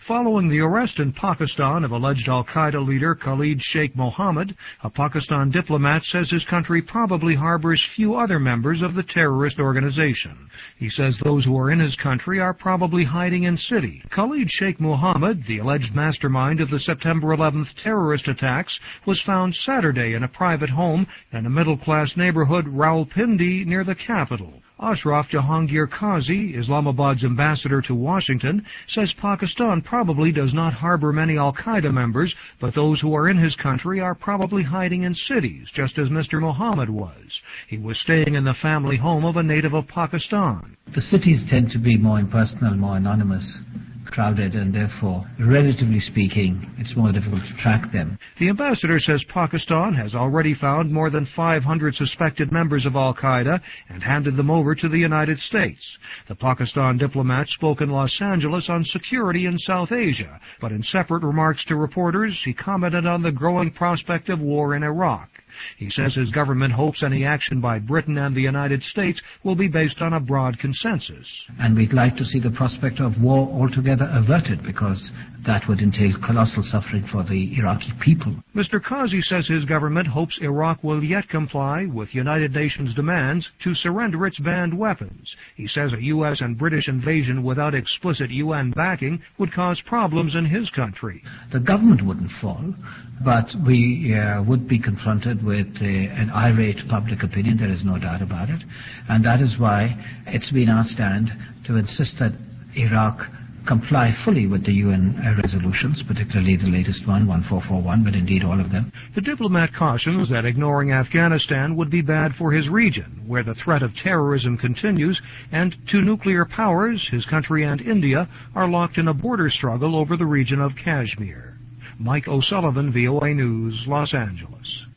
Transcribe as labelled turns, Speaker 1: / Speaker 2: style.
Speaker 1: Following the arrest in Pakistan of alleged al-Qaeda leader Khalid Sheikh Mohammed, a Pakistan diplomat says his country probably harbors few other members of the terrorist organization. He says those who are in his country are probably hiding in cities. Khalid Sheikh Mohammed, the alleged mastermind of the September 11th terrorist attacks, was found Saturday in a private home in a middle-class neighborhood, Rawalpindi, near the capital. Ashraf Jahangir Qazi, Islamabad's ambassador to Washington, says Pakistan probably does not harbor many al-Qaeda members, but those who are in his country are probably hiding in cities, just as Mr. Mohammed was. He was staying in the family home of a native of Pakistan.
Speaker 2: The cities tend to be more impersonal, more anonymous, crowded, and therefore, relatively speaking, it's more difficult to track them.
Speaker 1: The ambassador says Pakistan has already found more than 500 suspected members of al-Qaeda and handed them over to the United States. The Pakistan diplomat spoke in Los Angeles on security in South Asia, but in separate remarks to reporters, he commented on the growing prospect of war in Iraq. He says his government hopes any action by Britain and the United States will be based on a broad consensus.
Speaker 2: And we'd like to see the prospect of war altogether averted, because that would entail colossal suffering for the Iraqi people.
Speaker 1: Mr. Qazi says his government hopes Iraq will yet comply with United Nations demands to surrender its banned weapons. He says a U.S. and British invasion without explicit UN backing would cause problems in his country.
Speaker 2: The government wouldn't fall, but we would be confronted with an irate public opinion, there is no doubt about it. And that is why it's been our stand to insist that Iraq comply fully with the UN resolutions, particularly the latest one, 1441, but indeed all of them.
Speaker 1: The diplomat cautions that ignoring Afghanistan would be bad for his region, where the threat of terrorism continues, and two nuclear powers, his country and India, are locked in a border struggle over the region of Kashmir. Mike O'Sullivan, VOA News, Los Angeles.